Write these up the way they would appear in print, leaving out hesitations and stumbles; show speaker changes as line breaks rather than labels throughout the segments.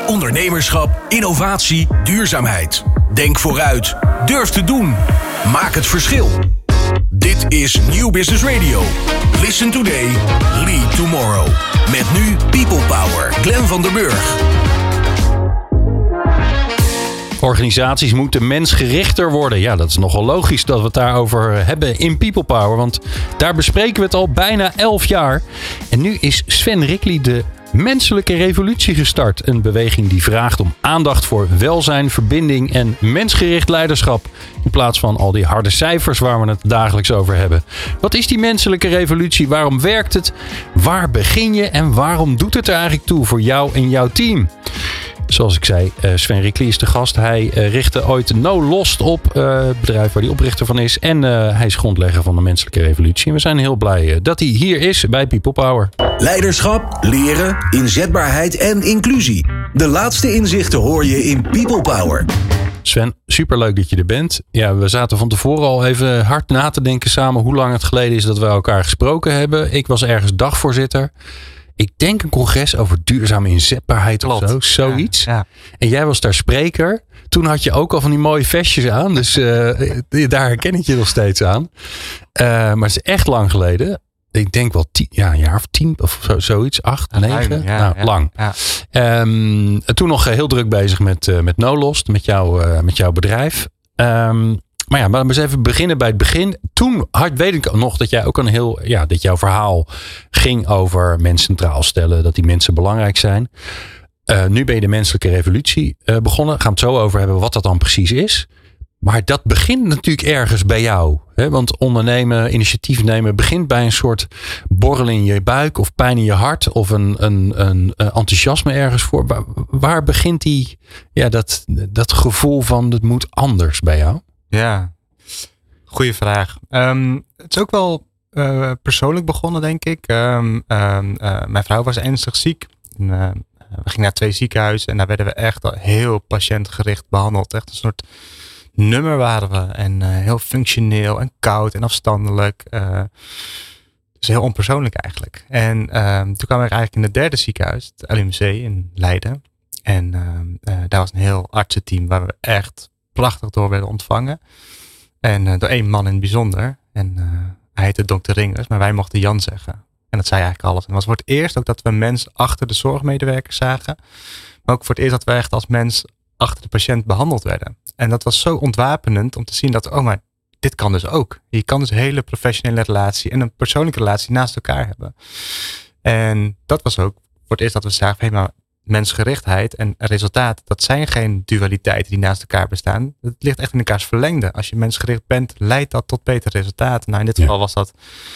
Ondernemerschap, innovatie, duurzaamheid. Denk vooruit. Durf te doen. Maak het verschil. Dit is Nieuw Business Radio. Listen today, lead tomorrow. Met nu People Power. Glenn van der Burg.
Organisaties moeten mensgerichter worden. Ja, dat is nogal logisch dat we het daarover hebben in People Power. Want daar bespreken we het al bijna 11 jaar. En nu is Sven Rikli de menselijke revolutie gestart. Een beweging die vraagt om aandacht voor welzijn, verbinding en mensgericht leiderschap. In plaats van al die harde cijfers waar we het dagelijks over hebben. Wat is die menselijke revolutie? Waarom werkt het? Waar begin je? En waarom doet het er eigenlijk toe voor jou en jouw team? Zoals ik zei, Sven Rikli is de gast. Hij richtte ooit No Lost op, het bedrijf waar hij oprichter van is. En hij is grondlegger van de menselijke revolutie. En we zijn heel blij dat hij hier is bij People Power.
Leiderschap, leren, inzetbaarheid en inclusie. De laatste inzichten hoor je in People Power.
Sven, superleuk dat je er bent. Ja, we zaten van tevoren al even hard na te denken samen hoe lang het geleden is dat we elkaar gesproken hebben. Ik was ergens dagvoorzitter. Ik denk een congres over duurzame inzetbaarheid of zo. Zoiets. Ja. En jij was daar spreker. Toen had je ook al van die mooie vestjes aan. Dus daar herken ik je nog steeds aan. Maar het is echt lang geleden. Ik denk wel een jaar of 10 of zoiets. 8, 9. Lang. Ja. Toen nog heel druk bezig met No Lost. Met jouw bedrijf. Maar ja, maar eens even beginnen bij het begin. Toen weet ik nog dat jij ook dat jouw verhaal ging over mensen centraal stellen. Dat die mensen belangrijk zijn. Nu ben je de menselijke revolutie begonnen. Gaan we het zo over hebben wat dat dan precies is. Maar dat begint natuurlijk ergens bij jou. Hè? Want ondernemen, initiatief nemen begint bij een soort borrel in je buik of pijn in je hart. Of een enthousiasme ergens voor. Waar begint dat gevoel van het moet anders bij jou?
Ja, goeie vraag. Het is ook wel persoonlijk begonnen, denk ik. Mijn vrouw was ernstig ziek. We gingen naar 2 ziekenhuizen en daar werden we echt heel patiëntgericht behandeld. Echt een soort nummer waren we. En heel functioneel en koud en afstandelijk. Dus heel onpersoonlijk eigenlijk. En toen kwamen we eigenlijk in het 3e ziekenhuis, het LUMC in Leiden. En daar was een heel artsenteam waar we echt prachtig door werden ontvangen. En door 1 man in het bijzonder. En hij heette Dr. Ringers, maar wij mochten Jan zeggen. En dat zei eigenlijk alles. En het was voor het eerst ook dat we mens achter de zorgmedewerkers zagen. Maar ook voor het eerst dat we echt als mens achter de patiënt behandeld werden. En dat was zo ontwapenend om te zien dat, maar dit kan dus ook. Je kan dus een hele professionele relatie en een persoonlijke relatie naast elkaar hebben. En dat was ook voor het eerst dat we zagen, maar mensgerichtheid en resultaat, dat zijn geen dualiteiten die naast elkaar bestaan. Het ligt echt in elkaars verlengde. Als je mensgericht bent, leidt dat tot betere resultaten. Nou, in dit geval was dat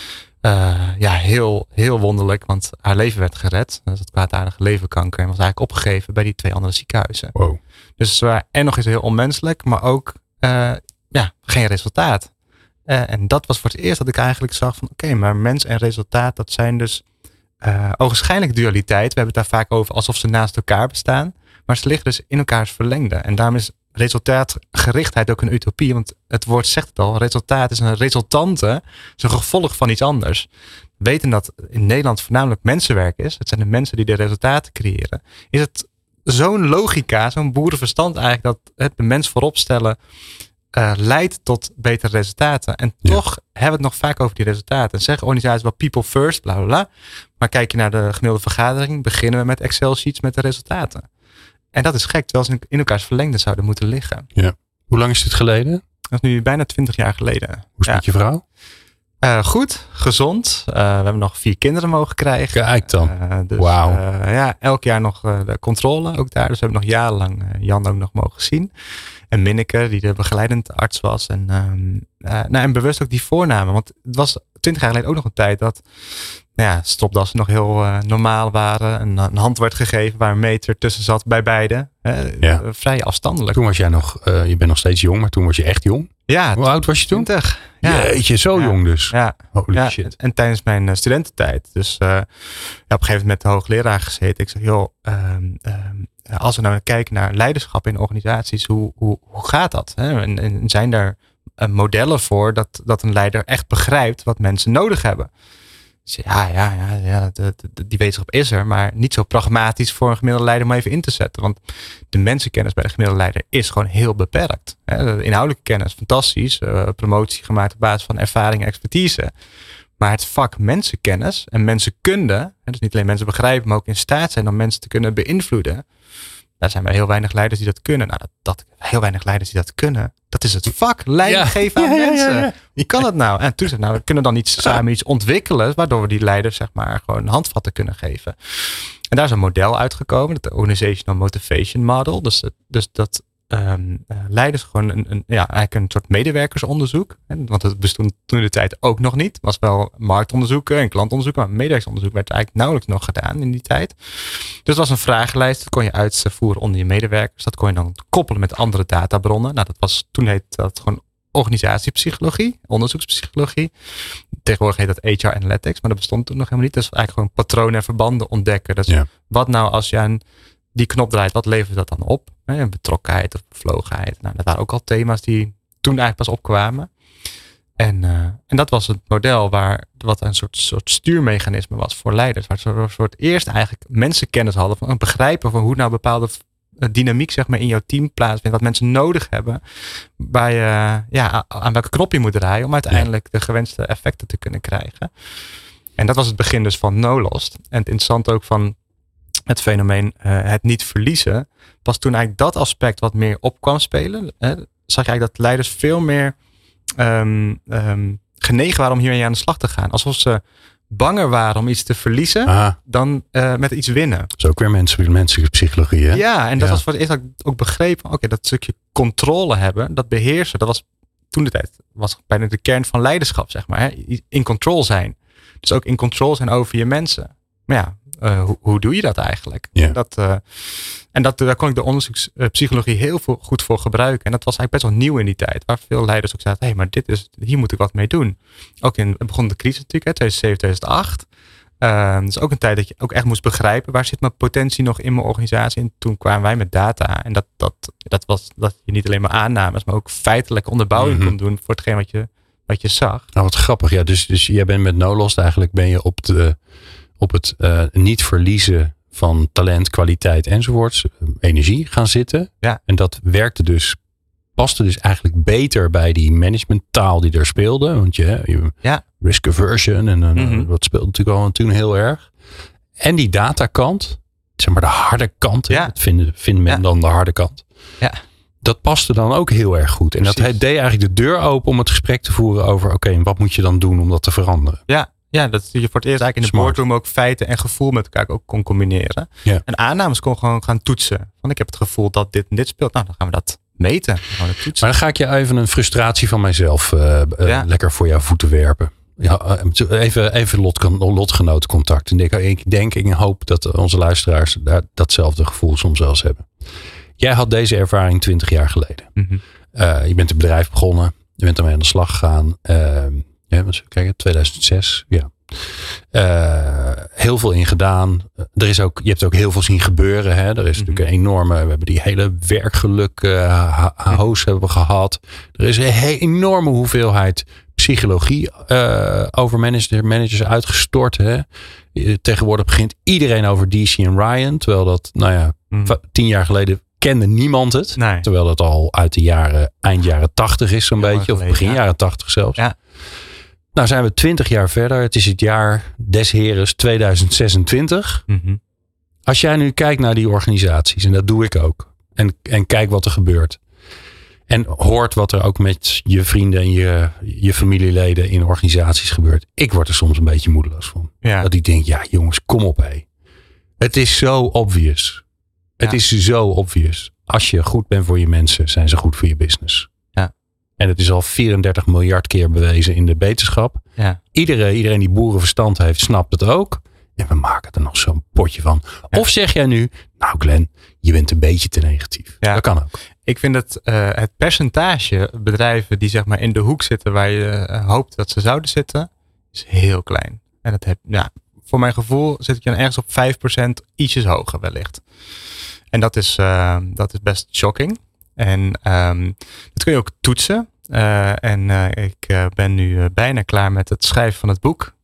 heel, heel wonderlijk, want haar leven werd gered. Dat is het kwaadaardige leverkanker en was eigenlijk opgegeven bij die 2 andere ziekenhuizen.
Wow.
Dus en nog eens heel onmenselijk, maar ook geen resultaat. En dat was voor het eerst dat ik eigenlijk zag van oké, maar mens en resultaat, dat zijn dus ogenschijnlijk dualiteit. We hebben het daar vaak over alsof ze naast elkaar bestaan. Maar ze liggen dus in elkaars verlengde. En daarom is resultaatgerichtheid ook een utopie. Want het woord zegt het al. Resultaat is een resultante. Is een gevolg van iets anders. We weten dat in Nederland voornamelijk mensenwerk is. Het zijn de mensen die de resultaten creëren. Is het zo'n logica, zo'n boerenverstand eigenlijk, dat de mens voorop stellen leidt tot betere resultaten. En toch hebben we het nog vaak over die resultaten. En zeggen organisaties wel people first, bla bla bla. Maar kijk je naar de gemiddelde vergadering, beginnen we met Excel sheets met de resultaten. En dat is gek, terwijl ze in elkaars verlengde zouden moeten liggen.
Ja. Hoe lang is dit geleden?
Dat is nu bijna 20 jaar geleden.
Hoe is het met je vrouw?
Goed, gezond. We hebben nog 4 kinderen mogen krijgen.
Kijk dan.
Dus,
wauw.
Elk jaar nog de controle ook daar. Dus we hebben nog jarenlang Jan ook nog mogen zien. En Minneke, die de begeleidend arts was. En bewust ook die voornamen. Want het was 20 jaar geleden ook nog een tijd dat stropdassen nog heel normaal waren. Een hand werd gegeven waar een meter tussen zat bij beide. Vrij afstandelijk.
Toen was jij nog, je bent nog steeds jong, maar toen was je echt jong.
Ja.
Hoe oud was je toen?
20.
Ja. Jeetje, zo jong dus.
Ja.
Holy shit.
En tijdens mijn studententijd. Dus op een gegeven moment met de hoogleraar gezeten. Ik zeg, als we nou kijken naar leiderschap in organisaties, hoe gaat dat? Hè? En zijn er modellen voor dat een leider echt begrijpt wat mensen nodig hebben? Die wetenschap is er, maar niet zo pragmatisch voor een gemiddelde leider om even in te zetten. Want de mensenkennis bij de gemiddelde leider is gewoon heel beperkt. De inhoudelijke kennis, fantastisch. Promotie gemaakt op basis van ervaring en expertise. Maar het vak mensenkennis en mensenkunde, dus niet alleen mensen begrijpen, maar ook in staat zijn om mensen te kunnen beïnvloeden. Daar zijn maar heel weinig leiders die dat kunnen. Heel weinig leiders die dat kunnen. Dat is het vak. Leiding geven aan mensen. Ja. Wie kan dat nou? En toen zei we kunnen dan samen iets ontwikkelen, waardoor we die leiders zeg maar gewoon handvatten kunnen geven. En daar is een model uitgekomen, het Organizational Motivation Model. Dus dat leiders gewoon eigenlijk een soort medewerkersonderzoek. Want het bestond toen in de tijd ook nog niet. Het was wel marktonderzoeken en klantonderzoeken, maar medewerkersonderzoek werd eigenlijk nauwelijks nog gedaan in die tijd. Dus het was een vragenlijst, dat kon je uitvoeren onder je medewerkers. Dat kon je dan koppelen met andere databronnen. Toen heette dat gewoon organisatiepsychologie, onderzoekspsychologie. Tegenwoordig heet dat HR Analytics, maar dat bestond toen nog helemaal niet. Dus eigenlijk gewoon patronen en verbanden ontdekken. Dus wat nou als je aan die knop draait, wat levert dat dan op? Betrokkenheid of bevlogenheid. Dat waren ook al thema's die toen eigenlijk pas opkwamen. En dat was het model wat een soort stuurmechanisme was voor leiders. Waar ze een soort eerst eigenlijk mensenkennis hadden, van een begrijpen van hoe nou bepaalde dynamiek zeg maar in jouw team plaatsvindt, wat mensen nodig hebben, waar je aan welke knop je moet draaien om uiteindelijk de gewenste effecten te kunnen krijgen. En dat was het begin dus van No Lost. En het interessante ook van het fenomeen het niet verliezen, was toen eigenlijk dat aspect wat meer op kwam spelen. Zag je eigenlijk dat leiders veel meer genegen waren om hiermee aan de slag te gaan. Alsof ze banger waren om iets te verliezen dan met iets winnen. Dat
is ook weer menselijke psychologie, hè?
Ja, en dat was voor het eerst dat ik ook begrepen. Oké, dat stukje controle hebben, dat beheersen, dat was toen de tijd was bijna de kern van leiderschap, zeg maar. Hè? In control zijn. Dus ook in control zijn over je mensen. Maar ja, hoe doe je dat eigenlijk?
Ja.
Daar kon ik de onderzoekspsychologie heel goed voor gebruiken. En dat was eigenlijk best wel nieuw in die tijd. Waar veel leiders ook zeiden, maar hier moet ik wat mee doen. Ook het begon de crisis natuurlijk, 2007, 2008. Dus ook een tijd dat je ook echt moest begrijpen, waar zit mijn potentie nog in mijn organisatie? En toen kwamen wij met data. En dat was dat je niet alleen maar aannames, maar ook feitelijke onderbouwing kon doen voor hetgeen wat je zag.
Nou, wat grappig. Ja, dus jij bent met No Lost eigenlijk ben je op het niet verliezen van talent, kwaliteit enzovoorts, energie gaan zitten.
Ja.
En dat paste dus eigenlijk beter bij die managementtaal die er speelde. Want je risk aversion en dat speelde natuurlijk al toen heel erg. En die datakant, zeg maar de harde kant, dat vindt men dan de harde kant.
Ja.
Dat paste dan ook heel erg goed. En precies. Dat deed eigenlijk de deur open om het gesprek te voeren over oké, wat moet je dan doen om dat te veranderen?
Ja, dat je voor het eerst eigenlijk in de boardroom ook feiten en gevoel met elkaar ook kon combineren.
Ja.
En aannames kon gewoon gaan toetsen. Want ik heb het gevoel dat dit en dit speelt. Nou, dan gaan we dat meten. Gewoon toetsen.
Maar dan ga ik je even een frustratie van mijzelf lekker voor jouw voeten werpen. Ja, even lotgenotencontact. Ik hoop dat onze luisteraars daar datzelfde gevoel soms wel eens hebben. Jij had deze ervaring 20 jaar geleden.
Mm-hmm.
Je bent een bedrijf begonnen. Je bent ermee aan de slag gegaan. Kijk, 2006. Ja. Heel veel in gedaan. Je hebt ook heel veel zien gebeuren. Hè? Er is natuurlijk een enorme. We hebben die hele werkgeluk hoos hebben gehad. Er is een enorme hoeveelheid psychologie over managers uitgestort. Hè? Tegenwoordig begint iedereen over DC en Ryan. Terwijl dat, 10 jaar geleden kende niemand het.
Nee.
Terwijl dat al uit de eind jaren 80 is zo'n beetje. Of begin jaren 80 zelfs.
Ja.
Nou zijn we 20 jaar verder. Het is het jaar des Heres 2026.
Mm-hmm.
Als jij nu kijkt naar die organisaties, en dat doe ik ook. En kijk wat er gebeurt. En hoort wat er ook met je vrienden en je familieleden in organisaties gebeurt. Ik word er soms een beetje moedeloos van.
Ja.
Dat ik denk, ja jongens, kom op hé. Het is zo obvious. Het is zo obvious. Als je goed bent voor je mensen, zijn ze goed voor je business.
Ja.
En het is al 34 miljard keer bewezen in de wetenschap.
Ja.
Iedereen die boerenverstand heeft, snapt het ook. En we maken er nog zo'n potje van. Ja. Of zeg jij nu, nou Glenn, je bent een beetje te negatief.
Ja.
Dat kan ook.
Ik vind het percentage bedrijven die zeg maar in de hoek zitten waar je hoopt dat ze zouden zitten, is heel klein. En voor mijn gevoel zit ik dan ergens op 5% ietsjes hoger wellicht. En dat is best shocking. En dat kun je ook toetsen. Ik ben nu bijna klaar met het schrijven van het boek.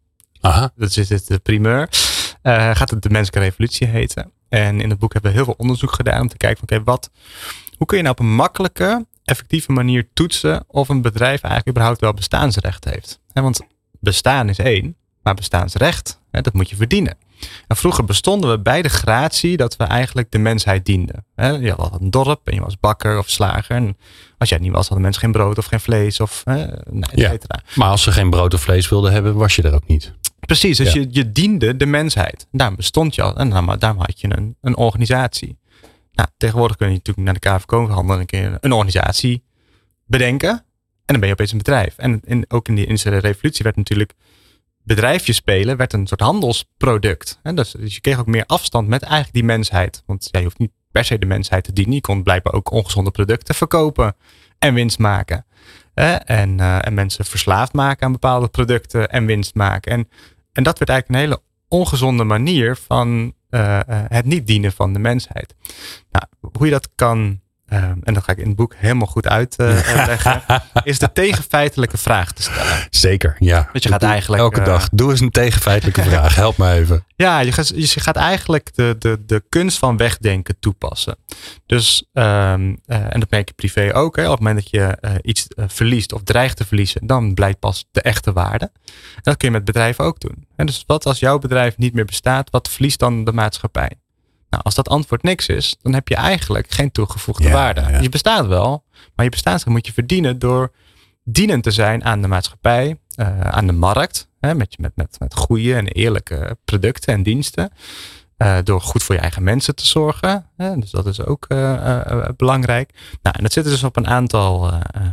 Aha. Dat is de primeur. Gaat het de menselijke revolutie heten. En in het boek hebben we heel veel onderzoek gedaan om te kijken van hoe kun je nou op een makkelijke, effectieve manier toetsen of een bedrijf eigenlijk überhaupt wel bestaansrecht heeft. Want bestaan is één, maar bestaansrecht, dat moet je verdienen. En vroeger bestonden we bij de gratie dat we eigenlijk de mensheid dienden. Je had een dorp en je was bakker of slager. En als jij het niet was, hadden mensen geen brood of geen vlees of et cetera.
Maar als ze geen brood of vlees wilden hebben, was je er ook niet.
Precies, dus je diende de mensheid. Daarom bestond je al en daarom had je een organisatie. Nou, tegenwoordig kun je natuurlijk naar de KVK-handel een keer een organisatie bedenken. En dan ben je opeens een bedrijf. En ook in die industriële revolutie werd natuurlijk bedrijfjes spelen, werd een soort handelsproduct. Dus je kreeg ook meer afstand met eigenlijk die mensheid. Want je hoeft niet per se de mensheid te dienen. Je kon blijkbaar ook ongezonde producten verkopen en winst maken. En mensen verslaafd maken aan bepaalde producten en winst maken. En dat werd eigenlijk een hele ongezonde manier van het niet dienen van de mensheid. Nou, hoe je dat kan, en dat ga ik in het boek helemaal goed uitleggen, is de tegenfeitelijke vraag te stellen.
Zeker, ja.
Dus je gaat eigenlijk
elke dag, doe eens een tegenfeitelijke vraag. Help me even.
Ja, je gaat eigenlijk de kunst van wegdenken toepassen. Dus, en dat merk je privé ook. Op het moment dat je iets verliest of dreigt te verliezen, dan blijkt pas de echte waarde. En dat kun je met bedrijven ook doen. Dus wat als jouw bedrijf niet meer bestaat, wat verliest dan de maatschappij? Nou, als dat antwoord niks is, dan heb je eigenlijk geen toegevoegde waarde. Ja. Je bestaat wel, maar je bestaansrecht moet je verdienen door dienend te zijn aan de maatschappij, aan de markt. Met goede en eerlijke producten en diensten. Door goed voor je eigen mensen te zorgen. Dus dat is ook belangrijk. Nou, en dat zit dus op een aantal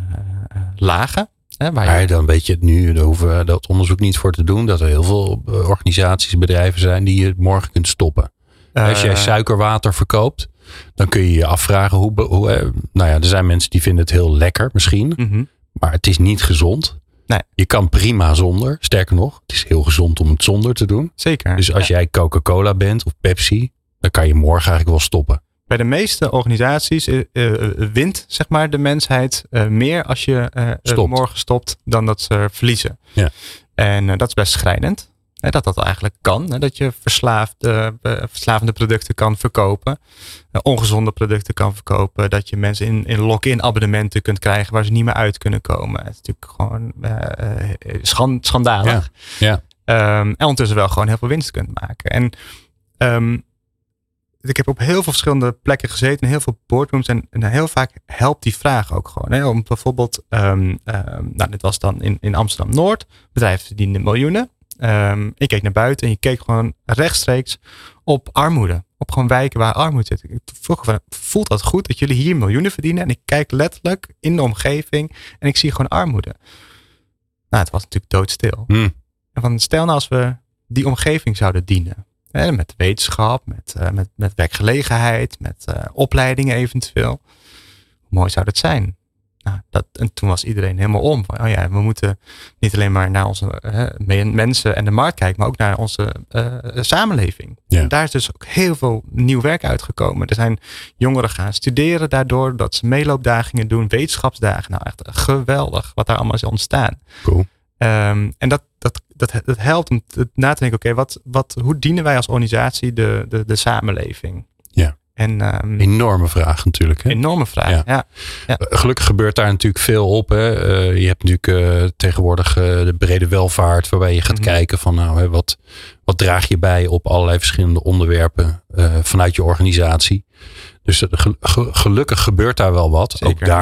lagen.
Maar dan weet je het nu, daar hoeven we dat onderzoek niet voor te doen. Dat er heel veel organisaties, bedrijven zijn die je morgen kunt stoppen. Als jij suikerwater verkoopt, dan kun je je afvragen hoe er zijn mensen die vinden het heel lekker misschien. Mm-hmm. Maar het is niet gezond. Nee. Je kan prima zonder. Sterker nog, het is heel gezond om het zonder te doen.
Zeker.
Dus als jij Coca-Cola bent of Pepsi, dan kan je morgen eigenlijk wel stoppen.
Bij de meeste organisaties wint zeg maar de mensheid meer als je morgen stopt dan dat ze verliezen. Ja. En dat is best schrijnend. Dat eigenlijk kan. Dat je verslavende producten kan verkopen. Ongezonde producten kan verkopen. Dat je mensen in lock-in abonnementen kunt krijgen waar ze niet meer uit kunnen komen. Het is natuurlijk gewoon schandalig.
Ja.
En ondertussen wel gewoon heel veel winst kunt maken. En ik heb op heel veel verschillende plekken gezeten. In heel veel boardrooms. En heel vaak helpt die vraag ook gewoon. Om bijvoorbeeld, dit was dan in Amsterdam-Noord. Bedrijven verdienden miljoenen. Ik keek naar buiten en je keek gewoon rechtstreeks op armoede. Op gewoon wijken waar armoede zit. Ik vroeg van, voelt dat goed dat jullie hier miljoenen verdienen? En ik kijk letterlijk in de omgeving en ik zie gewoon armoede. Nou, het was natuurlijk doodstil. En van, stel nou als we die omgeving zouden dienen. Met wetenschap, met werkgelegenheid, met opleidingen eventueel. Hoe mooi zou dat zijn? Nou, en toen was iedereen helemaal om. Van, we moeten niet alleen maar naar onze mensen en de markt kijken, maar ook naar onze samenleving. Ja. En daar is dus ook heel veel nieuw werk uitgekomen. Er zijn jongeren gaan studeren daardoor, dat ze meeloopdagingen doen, wetenschapsdagen. Nou, echt geweldig wat daar allemaal is ontstaan.
Cool.
En dat helpt om na te denken, hoe dienen wij als organisatie de samenleving?
Ja. Enorme vraag natuurlijk. Hè?
Enorme vraag, ja.
Gelukkig gebeurt daar natuurlijk veel op. Hè? Je hebt natuurlijk tegenwoordig de brede welvaart, waarbij je gaat kijken van wat draag je bij op allerlei verschillende onderwerpen vanuit je organisatie. Dus gelukkig gebeurt daar wel wat. Zeker. Ook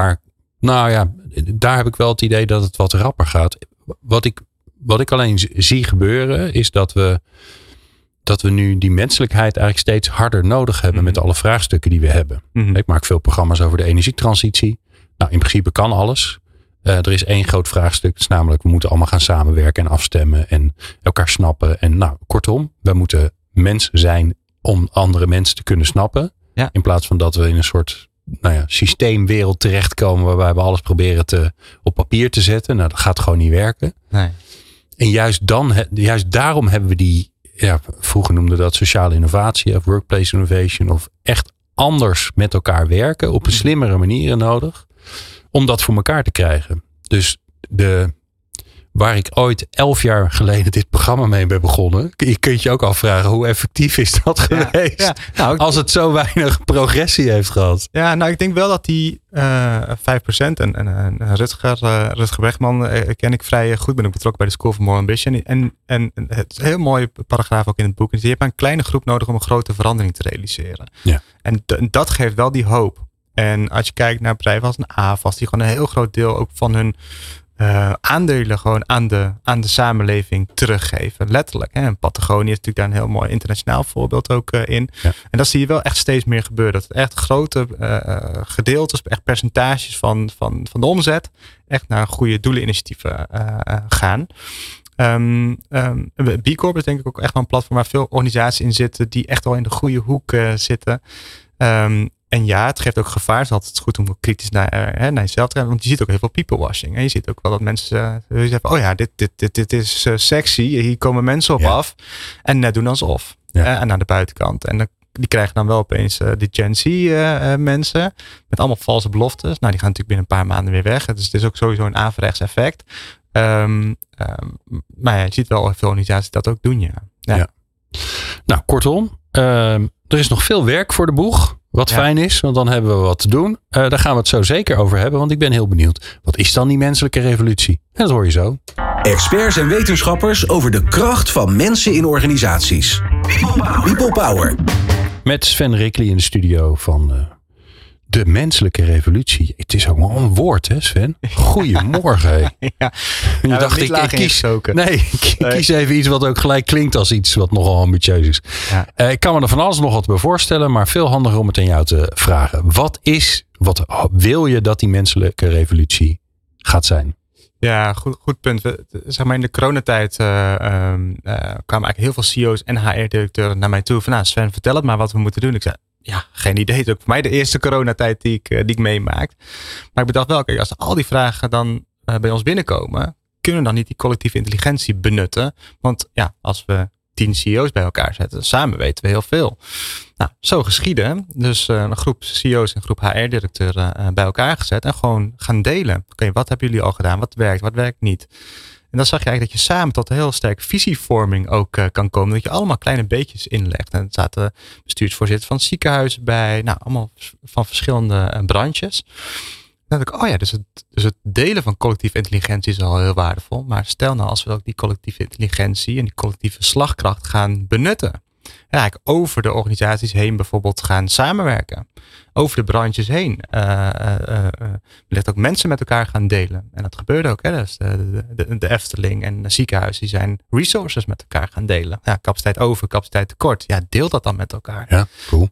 daar heb ik wel het idee dat het wat rapper gaat. Wat ik alleen zie gebeuren is dat we nu die menselijkheid eigenlijk steeds harder nodig hebben met alle vraagstukken die we hebben. Ik maak veel programma's over de energietransitie. Nou, in principe kan alles. Er is één groot vraagstuk. Dat is namelijk, we moeten allemaal gaan samenwerken en afstemmen en elkaar snappen. En kortom, we moeten mens zijn om andere mensen te kunnen snappen. Ja. In plaats van dat we in een soort systeemwereld terechtkomen waarbij we alles proberen op papier te zetten. Nou, dat gaat gewoon niet werken. Nee. En juist daarom hebben we die, vroeger noemden dat sociale innovatie of workplace innovation of echt anders met elkaar werken op een slimmere manieren nodig om dat voor elkaar te krijgen. Dus waar ik ooit 11 jaar geleden dit programma mee ben begonnen. Je kunt je ook afvragen, hoe effectief is dat geweest? Ja. Nou, als het zo weinig progressie heeft gehad.
Ja, nou ik denk wel dat die 5% en Rutger Bregman ken ik vrij goed. Ben ik betrokken bij de School for More Ambition. En het is een heel mooi paragraaf ook in het boek. Dus je hebt een kleine groep nodig om een grote verandering te realiseren. Ja. En dat geeft wel die hoop. En als je kijkt naar bedrijven als een AVAS, die gewoon een heel groot deel ook van hun aandelen gewoon aan de samenleving teruggeven. Letterlijk. Hè. En Patagonia is natuurlijk daar een heel mooi internationaal voorbeeld ook in. Ja. En dat zie je wel echt steeds meer gebeuren. Dat het echt grote gedeeltes, echt percentages van de omzet echt naar goede doeleninitiatieven gaan. B Corp is denk ik ook echt wel een platform waar veel organisaties in zitten die echt wel in de goede hoek zitten. En ja, het geeft ook gevaar. Het is altijd goed om kritisch naar jezelf te gaan. Want je ziet ook heel veel peoplewashing. En je ziet ook wel dat mensen zeggen, oh ja, dit is sexy. Hier komen mensen op af. En net doen alsof. En naar de buitenkant. En die krijgen dan wel opeens de Gen Z mensen. Met allemaal valse beloftes. Nou, die gaan natuurlijk binnen een paar maanden weer weg. Dus het is ook sowieso een averechts effect. Maar ja, je ziet wel veel organisaties dat ook doen, ja.
Nou, kortom. Er is nog veel werk voor de boeg. Wat fijn is, want dan hebben we wat te doen. Daar gaan we het zo zeker over hebben, want ik ben heel benieuwd. Wat is dan die menselijke revolutie? En dat hoor je zo.
Experts en wetenschappers over de kracht van mensen in organisaties. People Power.
Met Sven Rickly in de studio van de menselijke revolutie. Het is ook wel een woord, hè Sven? Goedemorgen. Hey.
Ja.
Je dacht, ik kies even iets wat ook gelijk klinkt als iets wat nogal ambitieus is. Ja. Ik kan me er van alles nog wat bij voorstellen, maar veel handiger om het aan jou te vragen. Wat wil je dat die menselijke revolutie gaat zijn?
Ja, goed punt. Zeg maar in de coronatijd kwamen eigenlijk heel veel CEO's en HR-directeuren naar mij toe. Van Sven, vertel het maar wat we moeten doen. Ik zei, ja, geen idee. Het is ook voor mij de eerste coronatijd die ik meemaak. Maar ik bedacht wel, kijk, als al die vragen dan bij ons binnenkomen, kunnen we dan niet die collectieve intelligentie benutten? Want ja, als we 10 CEO's bij elkaar zetten, samen weten we heel veel. Nou, zo geschieden. Dus een groep CEO's en een groep HR-directeuren bij elkaar gezet en gewoon gaan delen. Oké, wat hebben jullie al gedaan? Wat werkt niet? En dan zag je eigenlijk dat je samen tot een heel sterk visievorming ook kan komen. Dat je allemaal kleine beetjes inlegt. En er zaten bestuursvoorzitters van ziekenhuizen bij. Nou, allemaal van verschillende branches. Dan dacht ik, oh ja, dus het delen van collectieve intelligentie is al heel waardevol. Maar stel nou als we ook die collectieve intelligentie en die collectieve slagkracht gaan benutten. En eigenlijk over de organisaties heen bijvoorbeeld gaan samenwerken. Over de branches heen. Wellicht ook mensen met elkaar gaan delen. En dat gebeurde ook. Hè? Dus de Efteling en de ziekenhuizen die zijn resources met elkaar gaan delen. Ja, capaciteit over, capaciteit tekort. Ja, deel dat dan met elkaar.
Ja, cool.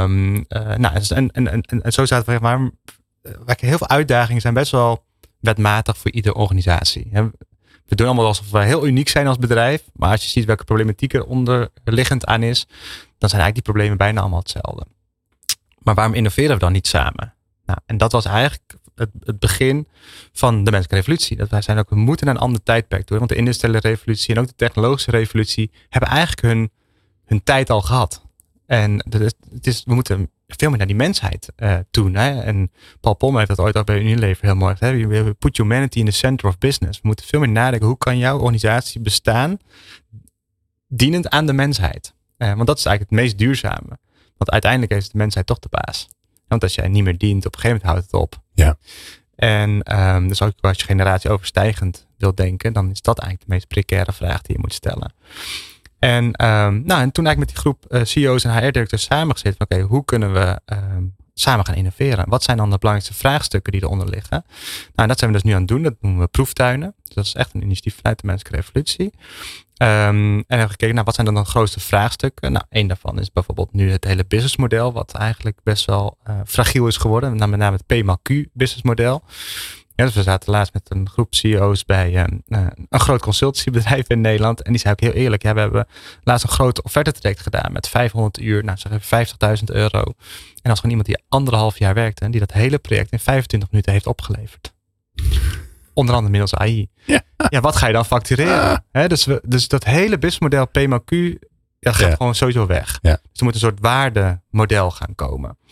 En zo staat het maar. Heel veel uitdagingen zijn best wel wetmatig voor iedere organisatie. We doen allemaal alsof we heel uniek zijn als bedrijf. Maar als je ziet welke problematiek er onderliggend aan is, dan zijn eigenlijk die problemen bijna allemaal hetzelfde. Maar waarom innoveren we dan niet samen? Nou, en dat was eigenlijk het begin van de menselijke revolutie. Dat wij zijn ook, we moeten naar een ander tijdperk toe. Want de industriële revolutie en ook de technologische revolutie hebben eigenlijk hun tijd al gehad. En we moeten veel meer naar die mensheid toe. Hè? En Paul Pommer heeft dat ooit ook bij Unilever heel mooi gezegd. We put humanity in the center of business. We moeten veel meer nadenken, hoe kan jouw organisatie bestaan dienend aan de mensheid? Want dat is eigenlijk het meest duurzame. Want uiteindelijk is de mensheid toch de baas. Want als jij niet meer dient, op een gegeven moment houdt het op.
Ja.
En dus ook als je generatie overstijgend wilt denken, dan is dat eigenlijk de meest precaire vraag die je moet stellen. En toen eigenlijk met die groep CEO's en HR-directeurs samengezeten van oké, hoe kunnen we samen gaan innoveren? Wat zijn dan de belangrijkste vraagstukken die eronder liggen? Nou, dat zijn we dus nu aan het doen. Dat noemen we proeftuinen. Dus dat is echt een initiatief vanuit de menselijke revolutie. En hebben gekeken naar wat zijn dan de grootste vraagstukken. Nou, één daarvan is bijvoorbeeld nu het hele businessmodel, wat eigenlijk best wel fragiel is geworden. Met name het PMAQ businessmodel. Ja, dus we zaten laatst met een groep CEO's bij een groot consultancybedrijf in Nederland. En die zei ook heel eerlijk, we hebben laatst een grote offertetraject gedaan met 500 uur, zeg even €50.000. En als gewoon iemand die 1,5 jaar werkte en die dat hele project in 25 minuten heeft opgeleverd. Onder andere middels AI. Ja, wat ga je dan factureren? Dus dat hele businessmodel PMAQ, dat gaat gewoon sowieso weg. Ja. Dus er moet een soort waardemodel gaan komen. Ja.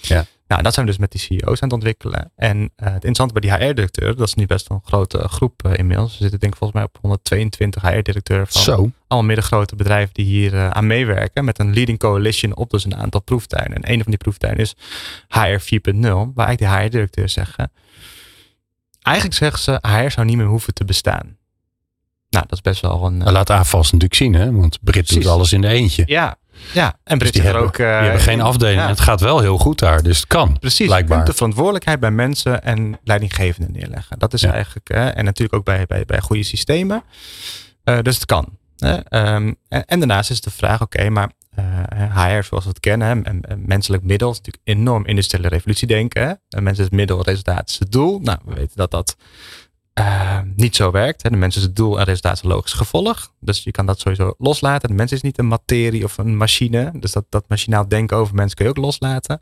Nou, dat zijn we dus met die CEO's aan het ontwikkelen. En het interessante bij die HR-directeur, dat is nu best wel een grote groep inmiddels. We zitten denk ik volgens mij op 122 HR-directeuren van allemaal middengrote bedrijven die hier aan meewerken. Met een leading coalition op dus een aantal proeftuinen. En een van die proeftuinen is HR 4.0, waar eigenlijk de HR-directeurs zeggen. Eigenlijk zeggen ze, HR zou niet meer hoeven te bestaan. Nou, dat is best wel een...
Laat AFAS natuurlijk zien, hè? Want Brit doet alles in de eentje.
Ja. En
dus die hebben geen afdeling. Ja. Het gaat wel heel goed daar, dus het kan.
Precies,
blijkbaar.
Je kunt de verantwoordelijkheid bij mensen en leidinggevenden neerleggen. Dat is eigenlijk, en natuurlijk ook bij goede systemen. Dus het kan. En daarnaast is de vraag, maar HR zoals we het kennen, en menselijk middel is natuurlijk enorm industriële revolutie denken. Mensen is het middel, het resultaat is het doel. Nou, we weten dat niet zo werkt. De mens is het doel en het resultaat is een logisch gevolg. Dus je kan dat sowieso loslaten. De mens is niet een materie of een machine. Dus dat machinaal denken over mensen kun je ook loslaten.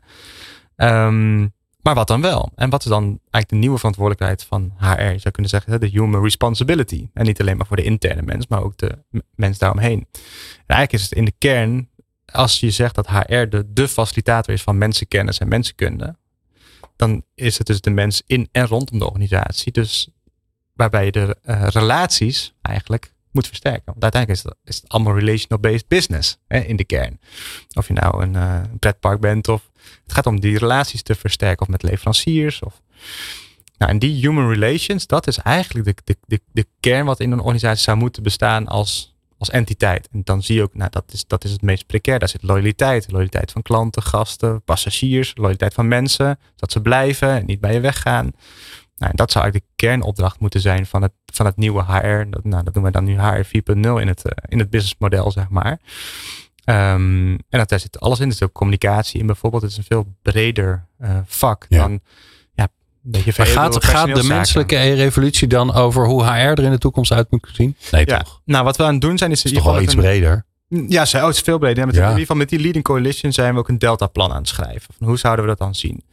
Maar wat dan wel? En wat is dan eigenlijk de nieuwe verantwoordelijkheid van HR? Je zou kunnen zeggen de human responsibility. En niet alleen maar voor de interne mens, maar ook de mens daaromheen. En eigenlijk is het in de kern, als je zegt dat HR de facilitator is van mensenkennis en mensenkunde, dan is het dus de mens in en rondom de organisatie. Dus waarbij je de relaties eigenlijk moet versterken. Want uiteindelijk is het allemaal relational-based business in de kern. Of je nou een pretpark bent of het gaat om die relaties te versterken of met leveranciers. En die human relations, dat is eigenlijk de kern wat in een organisatie zou moeten bestaan als entiteit. En dan zie je ook, dat is het meest precair. Daar zit loyaliteit. Loyaliteit van klanten, gasten, passagiers. Loyaliteit van mensen. Dat ze blijven en niet bij je weggaan. Nou, en dat zou eigenlijk de kernopdracht moeten zijn van het nieuwe HR. Dat doen we dan nu HR 4.0 in het businessmodel, zeg maar. En daar zit alles in. Er zit ook communicatie in bijvoorbeeld. Het is een veel breder vak dan
gaat de menselijke revolutie dan over hoe HR er in de toekomst uit moet zien? Nee, toch?
Nou, wat we aan het doen zijn is
toch wel iets breder.
Ja, het is veel breder. In ieder geval met die leading coalition zijn we ook een deltaplan aan het schrijven. Hoe zouden we dat dan zien?